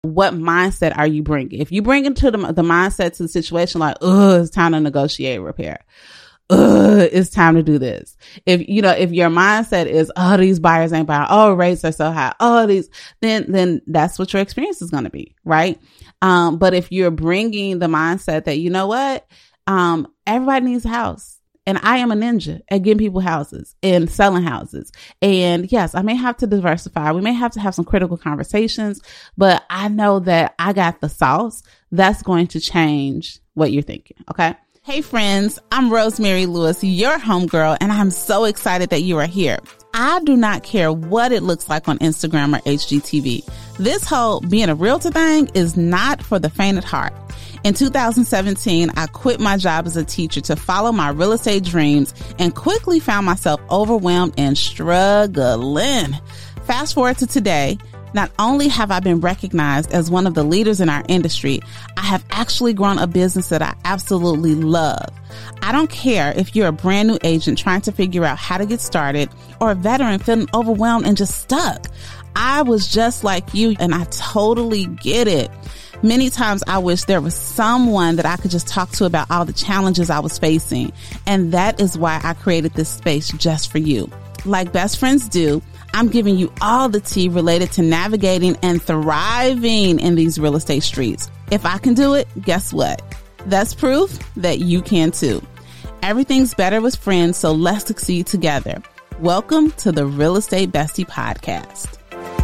What mindset are you bringing? If you bring into the mindset to the situation like, it's time to negotiate repair. It's time to do this. If your mindset is, these buyers ain't buying, rates are so high, then that's what your experience is going to be, right? But if you're bringing the mindset that, you know what, everybody needs a house. And I am a ninja at getting people houses and selling houses. And yes, I may have to diversify. We may have to have some critical conversations, but I know that I got the sauce that's going to change what you're thinking. Okay. Hey friends, I'm Rosemary Lewis, your homegirl, and I'm so excited that you are here. I do not care what it looks like on Instagram or HGTV. This whole being a realtor thing is not for the faint at heart. In 2017, I quit my job as a teacher to follow my real estate dreams and quickly found myself overwhelmed and struggling. Fast forward to today. Not only have I been recognized as one of the leaders in our industry, I have actually grown a business that I absolutely love. I don't care if you're a brand new agent trying to figure out how to get started or a veteran feeling overwhelmed and just stuck. I was just like you, and I totally get it. Many times I wish there was someone that I could just talk to about all the challenges I was facing. And that is why I created this space just for you. Like best friends do, I'm giving you all the tea related to navigating and thriving in these real estate streets. If I can do it, guess what? That's proof that you can too. Everything's better with friends, so let's succeed together. Welcome to the Real Estate Bestie Podcast.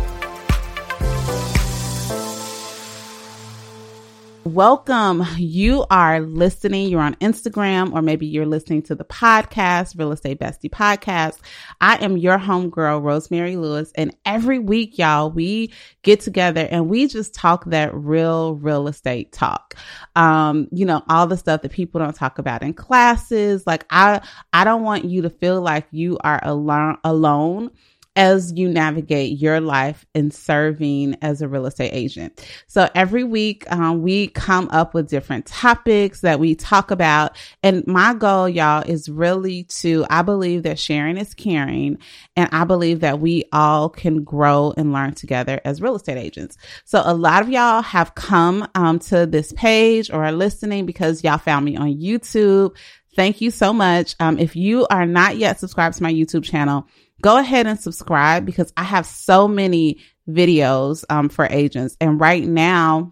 Welcome. You are listening. You're on Instagram, or maybe you're listening to the podcast, Real Estate Bestie Podcast. I am your homegirl, Rosemary Lewis. And every week, y'all, we get together and we just talk that real estate talk. All the stuff that people don't talk about in classes. Like I don't want you to feel like you are alone as you navigate your life in serving as a real estate agent. So every week, we come up with different topics that we talk about. And my goal, y'all, is really I believe that sharing is caring. And I believe that we all can grow and learn together as real estate agents. So a lot of y'all have come to this page or are listening because y'all found me on YouTube. Thank you so much. If you are not yet subscribed to my YouTube channel, go ahead and subscribe because I have so many videos for agents. And right now,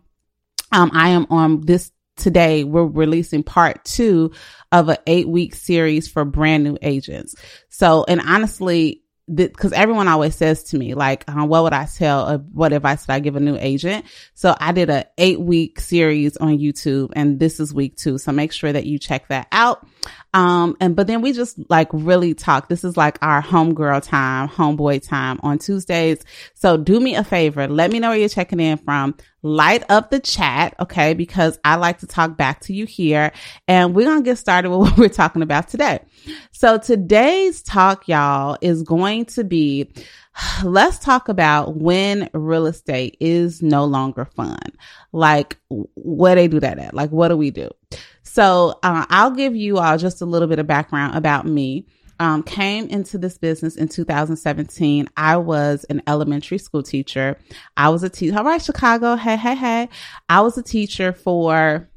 I am on this today. We're releasing part 2 of an 8-week series for brand new agents. So, and honestly, because everyone always says to me, like, what would I tell? What advice would I give a new agent? So I did a 8-week series on YouTube, and this is week 2. So make sure that you check that out. But then we just like really talk. This is like our homegirl time, homeboy time on Tuesdays. So do me a favor. Let me know where you're checking in from. Light up the chat, okay? Because I like to talk back to you here. And we're going to get started with what we're talking about today. So today's talk, y'all, is going to be, let's talk about when real estate is no longer fun. Like, where they do that at? Like, what do we do? So I'll give you all just a little bit of background about me. Came into this business in 2017. I was an elementary school teacher. I was a teacher. All right, Chicago. Hey. I was a teacher for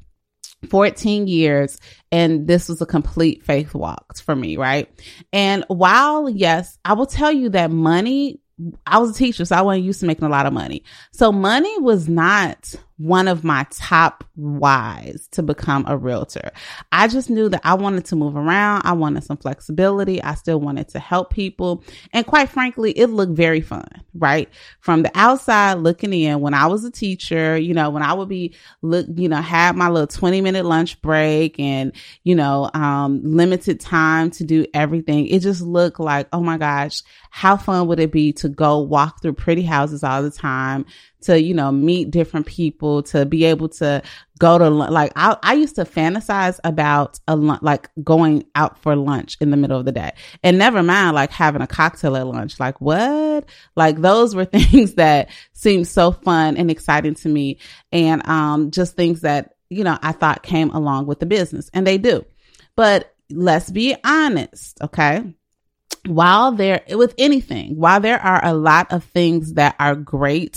14 years. And this was a complete faith walk for me, right? And while, yes, I will tell you that money, I was a teacher, so I wasn't used to making a lot of money. So money was not one of my top whys to become a realtor. I just knew that I wanted to move around. I wanted some flexibility. I still wanted to help people. And quite frankly, it looked very fun, right? From the outside looking in, when I was a teacher, when I would be, have my little 20-minute lunch break and, limited time to do everything. It just looked like, oh my gosh, how fun would it be to go walk through pretty houses all the time, to, meet different people, to be able to go to, like, I used to fantasize about going out for lunch in the middle of the day, and never mind, like, having a cocktail at lunch. Like, what? Like, those were things that seemed so fun and exciting to me. And, just things that, I thought came along with the business, and they do. But let's be honest. Okay. While there are a lot of things that are great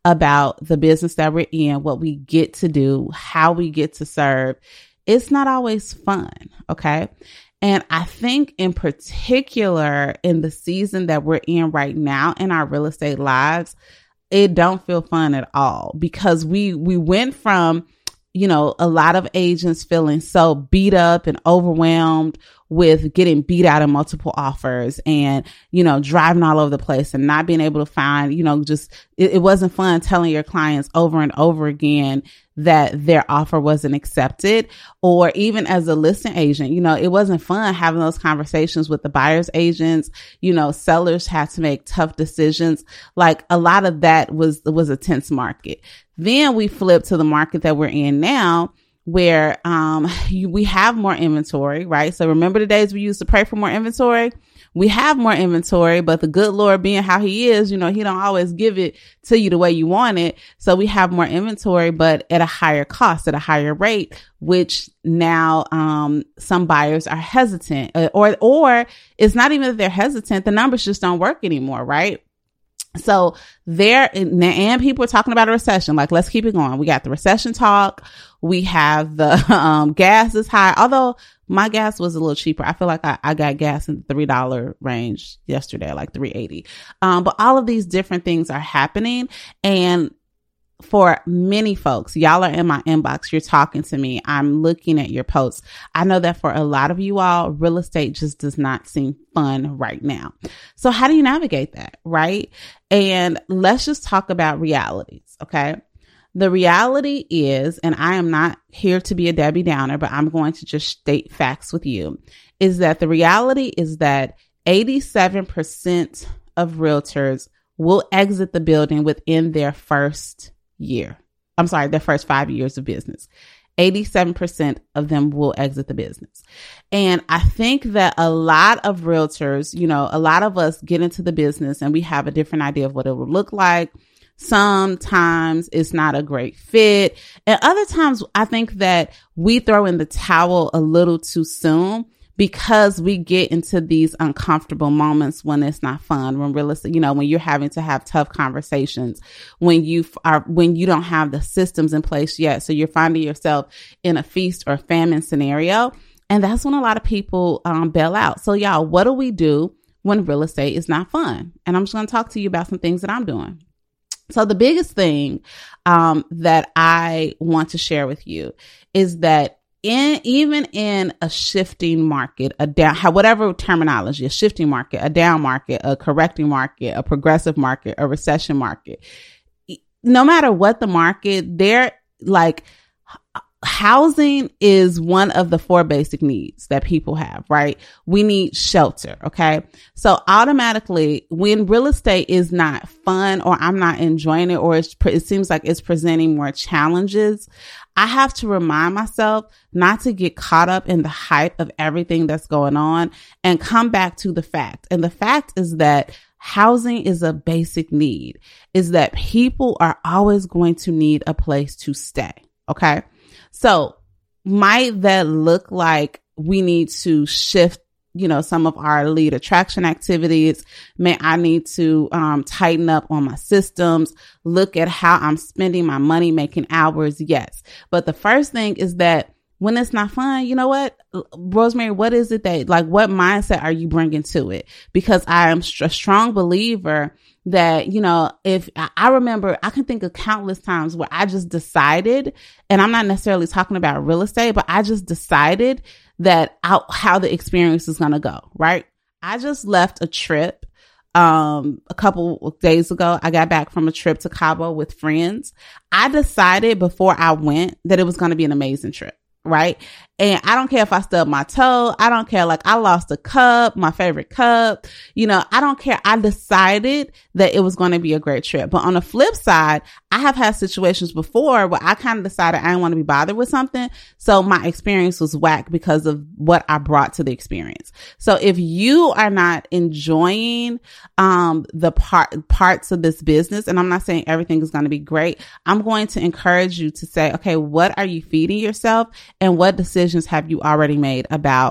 about the business that we're in, what we get to do, how we get to serve, it's not always fun. Okay. And I think in particular in the season that we're in right now in our real estate lives, it don't feel fun at all, because we went from, a lot of agents feeling so beat up and overwhelmed with getting beat out in multiple offers and, driving all over the place and not being able to find, it wasn't fun telling your clients over and over again that their offer wasn't accepted. Or even as a listing agent, it wasn't fun having those conversations with the buyer's agents. Sellers had to make tough decisions. Like a lot of that was a tense market. Then we flip to the market that we're in now, where we have more inventory, right? So remember the days we used to pray for more inventory? We have more inventory, but the good Lord being how he is, he don't always give it to you the way you want it. So we have more inventory, but at a higher cost, at a higher rate, which now some buyers are hesitant, or it's not even that they're hesitant. The numbers just don't work anymore, right? So and people are talking about a recession. Like, let's keep it going. We got the recession talk. We have the gas is high. Although my gas was a little cheaper. I feel like I got gas in the $3 range yesterday, like $3.80. But all of these different things are happening. And for many folks, y'all are in my inbox. You're talking to me. I'm looking at your posts. I know that for a lot of you all, real estate just does not seem fun right now. So how do you navigate that, right? And let's just talk about realities, okay? The reality is, and I am not here to be a Debbie Downer, but I'm going to just state facts with you, is that the reality is that 87% of realtors will exit the building within their first year. Their first 5 years of business. 87% of them will exit the business. And I think that a lot of realtors, a lot of us get into the business and we have a different idea of what it will look like. Sometimes it's not a great fit. And other times I think that we throw in the towel a little too soon, because we get into these uncomfortable moments when it's not fun, when realistic, when you're having to have tough conversations, when you don't have the systems in place yet. So you're finding yourself in a feast or famine scenario. And that's when a lot of people bail out. So y'all, what do we do when real estate is not fun? And I'm just going to talk to you about some things that I'm doing. So the biggest thing that I want to share with you is that even in a shifting market, a down, whatever terminology, a shifting market, a down market, a correcting market, a progressive market, a recession market, no matter what the market, housing is one of the 4 basic needs that people have, right? We need shelter. Okay. So automatically when real estate is not fun, or I'm not enjoying it, or it seems like it's presenting more challenges, I have to remind myself not to get caught up in the hype of everything that's going on and come back to the fact. And the fact is that housing is a basic need, is that people are always going to need a place to stay. Okay. So might that look like we need to shift, some of our lead attraction activities? May I need to tighten up on my systems, look at how I'm spending my money, making hours? Yes. But the first thing is that when it's not fun, you know what, Rosemary, what is it what mindset are you bringing to it? Because I am a strong believer that, if I remember, I can think of countless times where I just decided, and I'm not necessarily talking about real estate, but I just decided that how the experience is going to go, right? I just left a trip a couple of days ago. I got back from a trip to Cabo with friends. I decided before I went that it was going to be an amazing trip, right? And I don't care if I stubbed my toe. I don't care. I lost a cup, my favorite cup. I don't care. I decided that it was going to be a great trip. But on the flip side, I have had situations before where I kind of decided I didn't want to be bothered with something. So my experience was whack because of what I brought to the experience. So if you are not enjoying the parts of this business, and I'm not saying everything is going to be great, I'm going to encourage you to say, okay, what are you feeding yourself, and what decisions have you already made about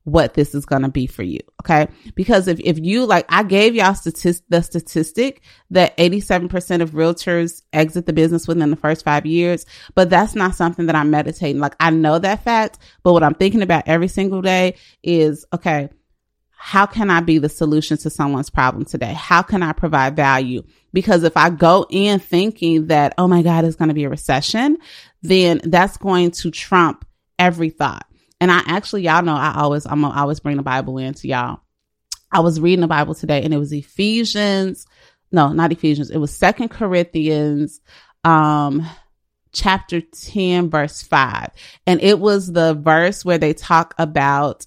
what this is going to be for you. Okay. Because if you, like, I gave y'all the statistic that 87% of realtors exit the business within the first 5 years, but that's not something that I'm meditating. Like, I know that fact, but what I'm thinking about every single day is, okay, how can I be the solution to someone's problem today? How can I provide value? Because if I go in thinking that, oh my God, it's going to be a recession, then that's going to trump every thought. And I actually, y'all know, I always bring the Bible in to y'all. I was reading the Bible today and it was not Ephesians. It was 2 Corinthians, chapter 10, verse 5. And it was the verse where they talk about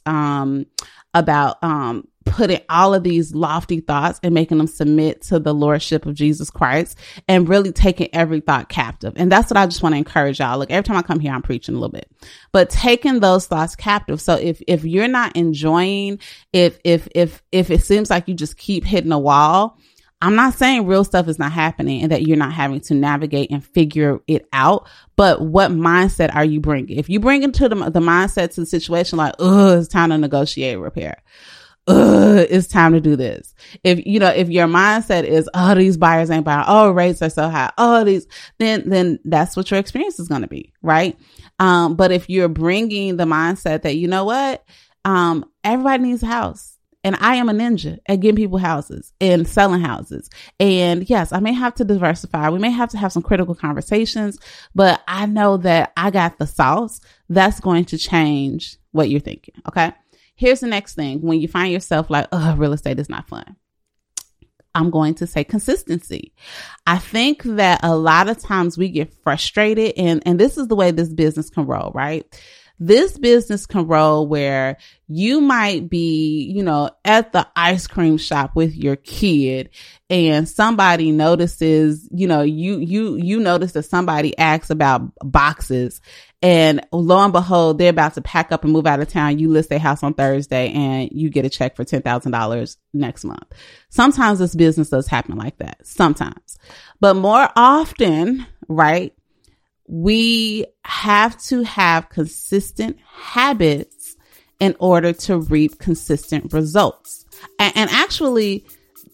putting all of these lofty thoughts and making them submit to the lordship of Jesus Christ and really taking every thought captive. And that's what I just want to encourage y'all. Look, every time I come here, I'm preaching a little bit, but taking those thoughts captive. So if you're not enjoying, if it seems like you just keep hitting a wall, I'm not saying real stuff is not happening and that you're not having to navigate and figure it out, but what mindset are you bringing? If you bring into the mindset to the situation like, it's time to negotiate repair. It's time to do this. If your mindset is, these buyers ain't buying, rates are so high, then that's what your experience is going to be. Right. But if you're bringing the mindset that, you know what, everybody needs a house. And I am a ninja at getting people houses and selling houses. And yes, I may have to diversify. We may have to have some critical conversations, but I know that I got the sauce that's going to change what you're thinking. Okay. Here's the next thing. When you find yourself like, real estate is not fun, I'm going to say consistency. I think that a lot of times we get frustrated and this is the way this business can roll, right? This business can roll where you might be, at the ice cream shop with your kid and somebody notices, you notice that somebody asks about boxes and lo and behold, they're about to pack up and move out of town. You list their house on Thursday and you get a check for $10,000 next month. Sometimes this business does happen like that. Sometimes, but more often, right? We have to have consistent habits in order to reap consistent results. And actually,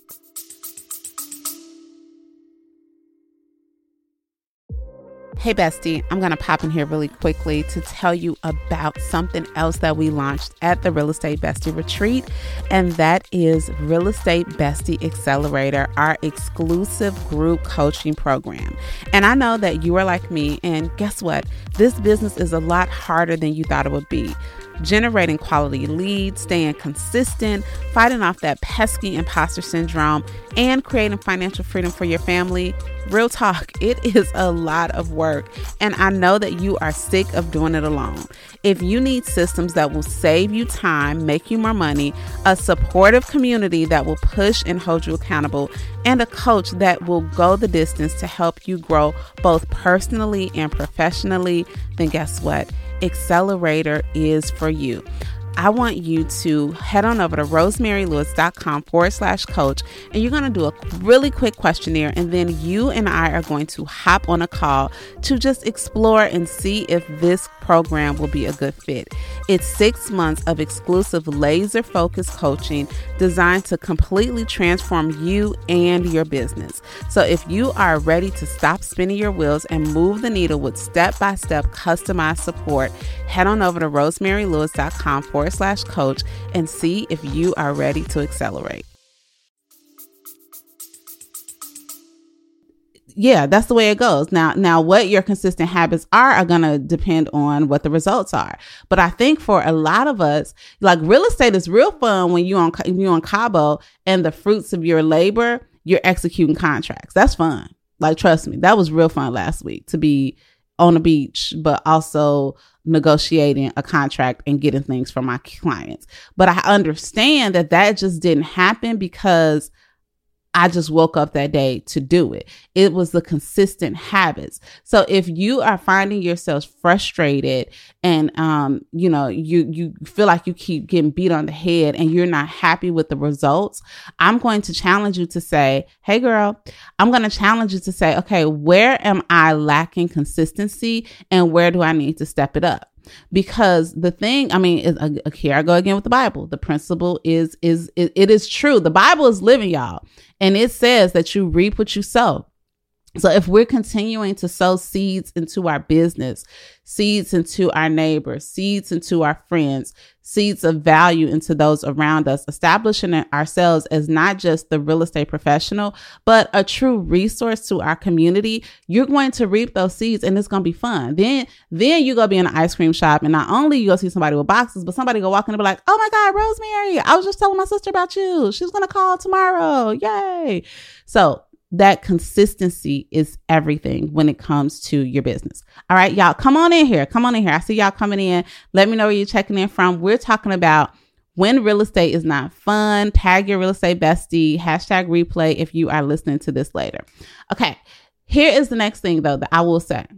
hey, bestie, I'm going to pop in here really quickly to tell you about something else that we launched at the Real Estate Bestie Retreat, and that is Real Estate Bestie Accelerator, our exclusive group coaching program. And I know that you are like me, and guess what? This business is a lot harder than you thought it would be. Generating quality leads, staying consistent, fighting off that pesky imposter syndrome, and creating financial freedom for your family. Real talk, it is a lot of work, and I know that you are sick of doing it alone. If you need systems that will save you time, make you more money, a supportive community that will push and hold you accountable, and a coach that will go the distance to help you grow both personally and professionally, then guess what? Accelerator is for you. I want you to head on over to rosemarylewis.com/coach, and you're going to do a really quick questionnaire, and then you and I are going to hop on a call to just explore and see if this program will be a good fit. It's 6 months of exclusive laser-focused coaching designed to completely transform you and your business. So if you are ready to stop spinning your wheels and move the needle with step-by-step customized support, head on over to rosemarylewis.com/coach and see if you are ready to accelerate. Yeah, that's the way it goes. Now what your consistent habits are going to depend on what the results are. But I think for a lot of us, like, real estate is real fun when you're on Cabo and the fruits of your labor, you're executing contracts. That's fun. Like, trust me, that was real fun last week to be on the beach, but also negotiating a contract and getting things from my clients. But I understand that just didn't happen because I just woke up that day to do it. It was the consistent habits. So if you are finding yourself frustrated and, you feel like you keep getting beat on the head and you're not happy with the results, I'm going to challenge you to say, hey girl, I'm going to challenge you to say, okay, where am I lacking consistency and where do I need to step it up? Because the thing, I mean, here I go again with the Bible. The principle it is true. The Bible is living, y'all. And it says that you reap what you sow. So if we're continuing to sow seeds into our business, seeds into our neighbors, seeds into our friends, seeds of value into those around us, establishing ourselves as not just the real estate professional, but a true resource to our community, you're going to reap those seeds and it's going to be fun. Then you go be in an ice cream shop and not only you go see somebody with boxes, but somebody go walk in and be like, oh my God, Rosemary, I was just telling my sister about you. She's going to call tomorrow. Yay. So that consistency is everything when it comes to your business. All right, y'all, come on in here. I see y'all coming in. Let me know where you're checking in from. We're talking about when real estate is not fun. Tag your real estate bestie, #replay if you are listening to this later. Okay, here is the next thing though that I will say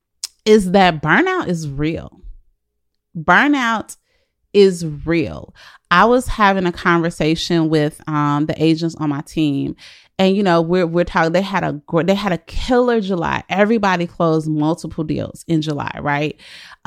is that burnout is real. Burnout is real. I was having a conversation with the agents on my team. And, you know, we're talking, they had a killer July. Everybody closed multiple deals in July. Right.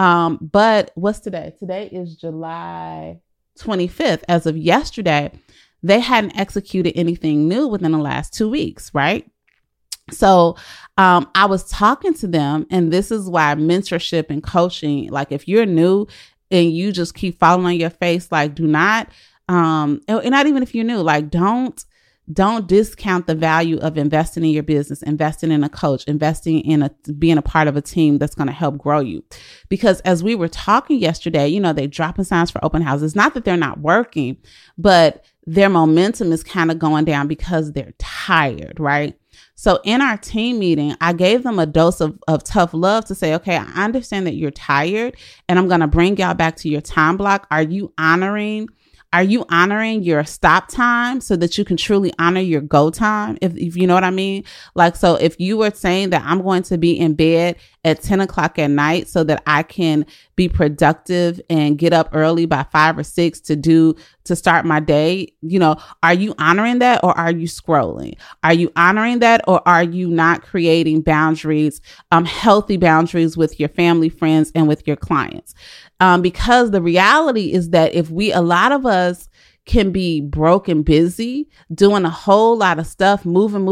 But what's today? Today is July 25th. As of yesterday, they hadn't executed anything new within the last 2 weeks. Right. So, I was talking to them, and this is why mentorship and coaching, like if you're new and you just keep falling on your face, like do not, and not even if you're new, like don't discount the value of investing in your business, investing in a coach, investing in being a part of a team that's going to help grow you. Because as we were talking yesterday, you know, they dropping signs for open houses. Not that they're not working, but their momentum is kind of going down because they're tired, right? So in our team meeting, I gave them a dose of tough love to say, okay, I understand that you're tired and I'm going to bring y'all back to your time block. Are you honoring your stop time so that you can truly honor your go time? If you know what I mean? Like, so if you were saying that I'm going to be in bed at 10 o'clock at night so that I can be productive and get up early by 5 or 6 to start my day, you know, are you honoring that or are you scrolling? Are you honoring that or are you not creating boundaries, healthy boundaries with your family, friends, and with your clients? Because the reality is that a lot of us can be broke and busy doing a whole lot of stuff, moving,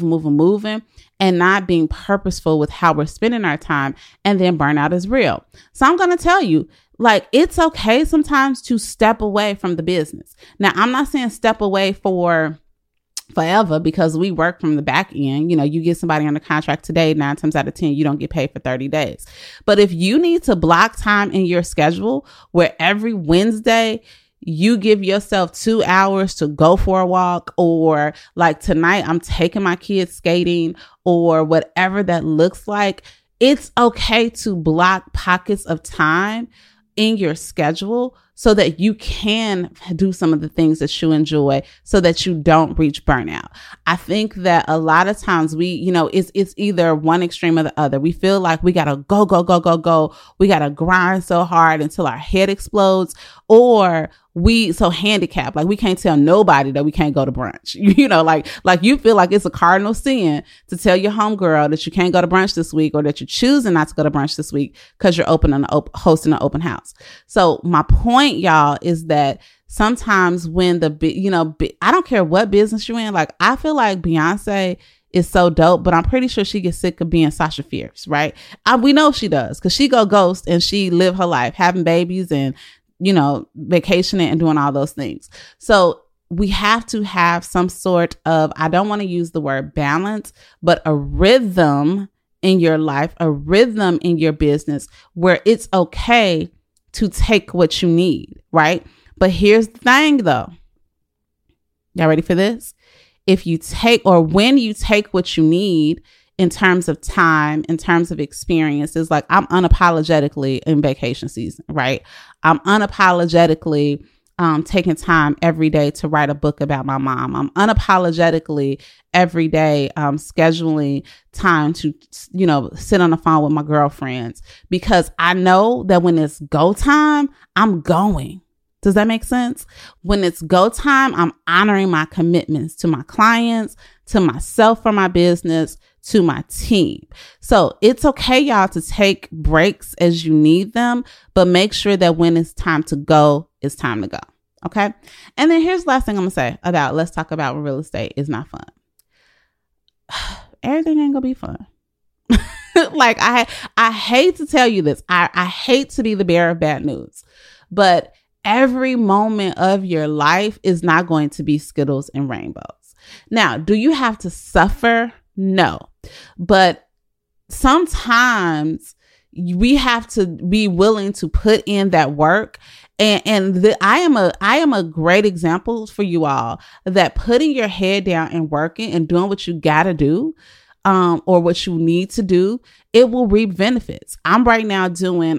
and not being purposeful with how we're spending our time. And then burnout is real. So I'm going to tell you, like, it's okay sometimes to step away from the business. Now, I'm not saying step away for forever, because we work from the back end. You know, you get somebody under contract today, 9 times out of 10, you don't get paid for 30 days. But if you need to block time in your schedule where every Wednesday you give yourself 2 hours to go for a walk, or like tonight, I'm taking my kids skating, or whatever that looks like, it's okay to block pockets of time in your schedule so that you can do some of the things that you enjoy so that you don't reach burnout. I think that a lot of times it's either one extreme or the other. We feel like we got to go. We got to grind so hard until our head explodes, or we so handicapped, like we can't tell nobody that we can't go to brunch. You know, like you feel like it's a cardinal sin to tell your homegirl that you can't go to brunch this week, or that you're choosing not to go to brunch this week because you're hosting an open house. So my point, y'all, is that sometimes when I don't care what business you're in, like I feel like Beyonce is so dope, but I'm pretty sure she gets sick of being Sasha Fierce, right? We know she does, because she go ghost and she live her life having babies and, you know, vacationing and doing all those things. So we have to have some sort of, I don't want to use the word balance, but a rhythm in your life, a rhythm in your business where it's okay to take what you need, right? But here's the thing though. Y'all ready for this? When you take what you need in terms of time, in terms of experiences, like I'm unapologetically in vacation season, right? I'm unapologetically taking time every day to write a book about my mom. I'm unapologetically every day scheduling time to, you know, sit on the phone with my girlfriends, because I know that when it's go time, I'm going. Does that make sense? When it's go time, I'm honoring my commitments to my clients, to myself for my business, to my team. So it's okay, y'all, to take breaks as you need them, but make sure that when it's time to go, it's time to go. Okay. And then here's the last thing I'm going to say about, let's talk about real estate is not fun. Everything ain't going to be fun. Like I hate to tell you this. I hate to be the bearer of bad news, but every moment of your life is not going to be Skittles and rainbows. Now, do you have to suffer? No, but sometimes we have to be willing to put in that work. I am a great example for you all that putting your head down and working and doing what you got to do, or what you need to do, it will reap benefits. I'm right now doing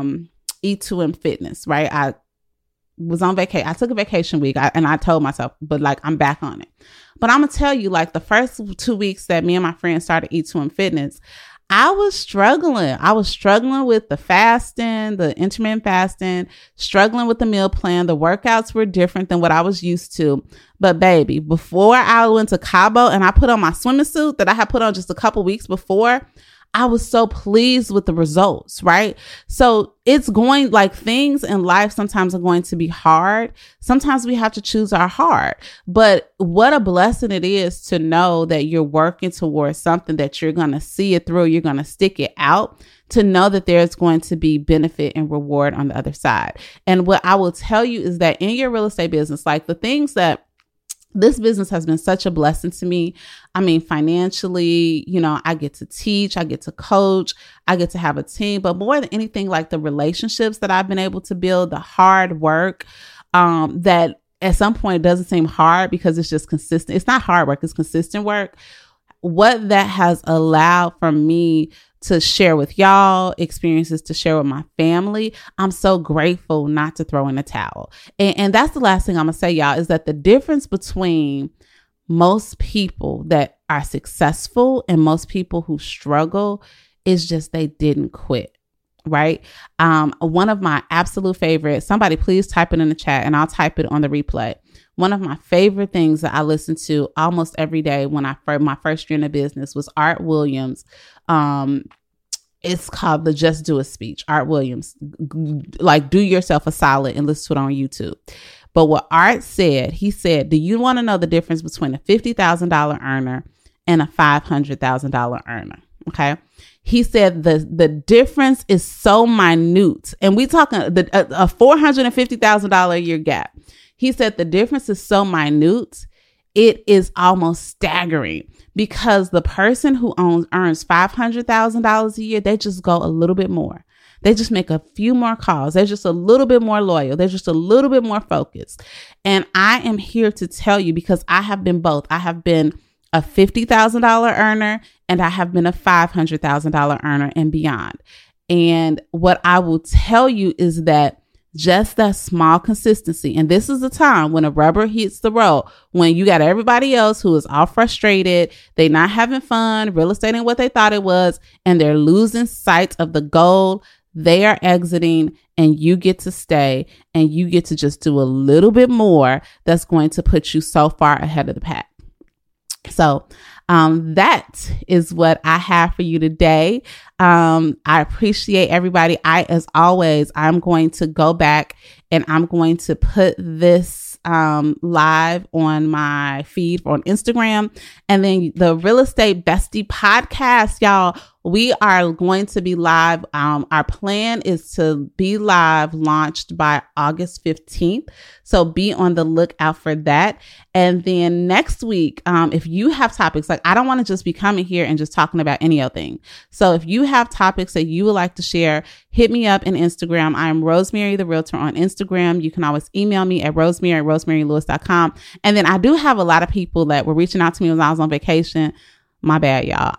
E2M Fitness, right? I was on vacation. I took a vacation week and I told myself, but like, I'm back on it. But I'm going to tell you, like the first 2 weeks that me and my friends started E2M Fitness, I was struggling. I was struggling with the fasting, the intermittent fasting, struggling with the meal plan. The workouts were different than what I was used to. But baby, before I went to Cabo and I put on my swimming suit that I had put on just a couple weeks before, I was so pleased with the results, right? So it's going, like, things in life sometimes are going to be hard. Sometimes we have to choose our hard. But what a blessing it is to know that you're working towards something that you're going to see it through. You're going to stick it out, to know that there's going to be benefit and reward on the other side. And what I will tell you is that in your real estate business, like the things that this business has been such a blessing to me. I mean, financially, you know, I get to teach, I get to coach, I get to have a team, but more than anything, like the relationships that I've been able to build, the hard work, that at some point it doesn't seem hard because it's just consistent. It's not hard work, it's consistent work. What that has allowed for me to share with y'all, experiences to share with my family, I'm so grateful not to throw in the towel. And that's the last thing I'm going to say, y'all, is that the difference between most people that are successful and most people who struggle is just they didn't quit. Right. One of my absolute favorites, somebody please type it in the chat and I'll type it on the replay. One of my favorite things that I listen to almost every day when my first year in the business was Art Williams. It's called the Just Do It speech. Art Williams, like, do yourself a solid and listen to it on YouTube. But what Art said, he said, do you want to know the difference between a $50,000 earner and a $500,000 earner? Okay. He said the difference is so minute, and we talking a $450,000 a year gap. He said the difference is so minute, it is almost staggering, because the person who earns $500,000 a year, they just go a little bit more. They just make a few more calls. They're just a little bit more loyal. They're just a little bit more focused. And I am here to tell you, because I have been both. I have been a $50,000 earner and I have been a $500,000 earner and beyond. And what I will tell you is that just that small consistency. And this is the time when a rubber hits the road, when you got everybody else who is all frustrated. They're not having fun. Real estate ain't what they thought it was. And they're losing sight of the goal. They are exiting and you get to stay and you get to just do a little bit more. That's going to put you so far ahead of the pack. So that is what I have for you today. I appreciate everybody. As always, I'm going to go back and I'm going to put this live on my feed on Instagram, and then the Real Estate Bestie podcast, y'all. We are going to be live. Our plan is to be live, launched by August 15th. So be on the lookout for that. And then next week, if you have topics, like, I don't want to just be coming here and just talking about any other thing. So if you have topics that you would like to share, hit me up in Instagram. I'm Rosemary the Realtor on Instagram. You can always email me at rosemary@rosemarylewis.com. And then I do have a lot of people that were reaching out to me when I was on vacation. My bad, y'all.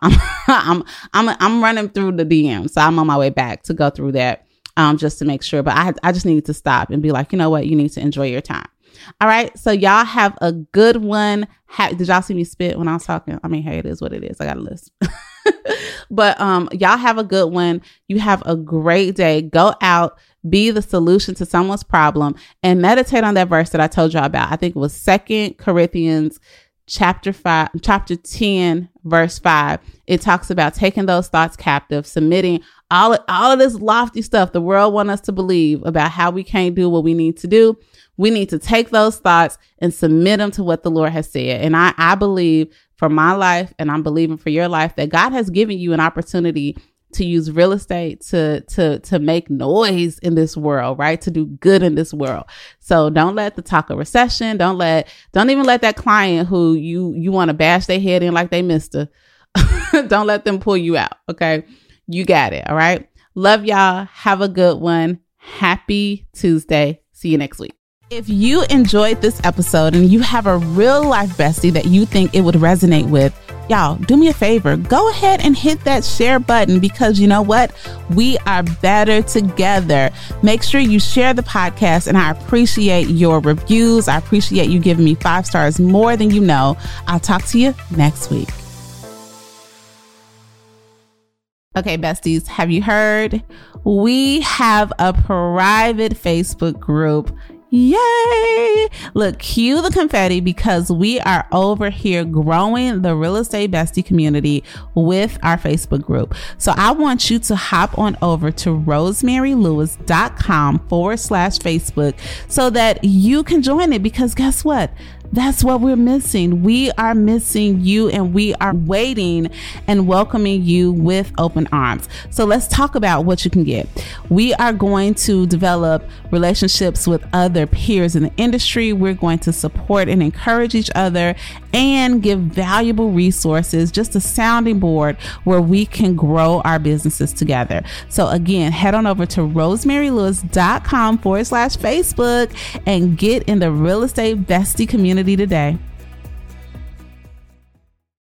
I'm running through the DM, so I'm on my way back to go through that, just to make sure. But I just needed to stop and be like, you know what? You need to enjoy your time. All right. So y'all have a good one. Did y'all see me spit when I was talking? I mean, hey, it is what it is. I got a list. But y'all have a good one. You have a great day. Go out, be the solution to someone's problem, and meditate on that verse that I told y'all about. I think it was 2 Corinthians chapter 10, verse 5, it talks about taking those thoughts captive, submitting all of this lofty stuff the world wants us to believe about how we can't do what we need to do. We need to take those thoughts and submit them to what the Lord has said. And I believe for my life, and I'm believing for your life, that God has given you an opportunity to use real estate to make noise in this world, right? To do good in this world. So don't let the talk of recession, don't even let that client who you want to bash their head in like they Mr. Don't let them pull you out. Okay. You got it. All right. Love y'all. Have a good one. Happy Tuesday. See you next week. If you enjoyed this episode and you have a real life bestie that you think it would resonate with, y'all, do me a favor. Go ahead and hit that share button, because you know what? We are better together. Make sure you share the podcast, and I appreciate your reviews. I appreciate you giving me 5 stars more than you know. I'll talk to you next week. Okay, besties, have you heard? We have a private Facebook group. Yay! Look, cue the confetti, because we are over here growing the Real Estate Bestie community with our Facebook group. So I want you to hop on over to rosemarylewis.com/Facebook so that you can join it, because guess what? That's what we're missing. We are missing you, and we are waiting and welcoming you with open arms. So let's talk about what you can get. We are going to develop relationships with other peers in the industry. We're going to support and encourage each other and give valuable resources, just a sounding board where we can grow our businesses together. So again, head on over to rosemarylewis.com/Facebook and get in the Real Estate Bestie community today.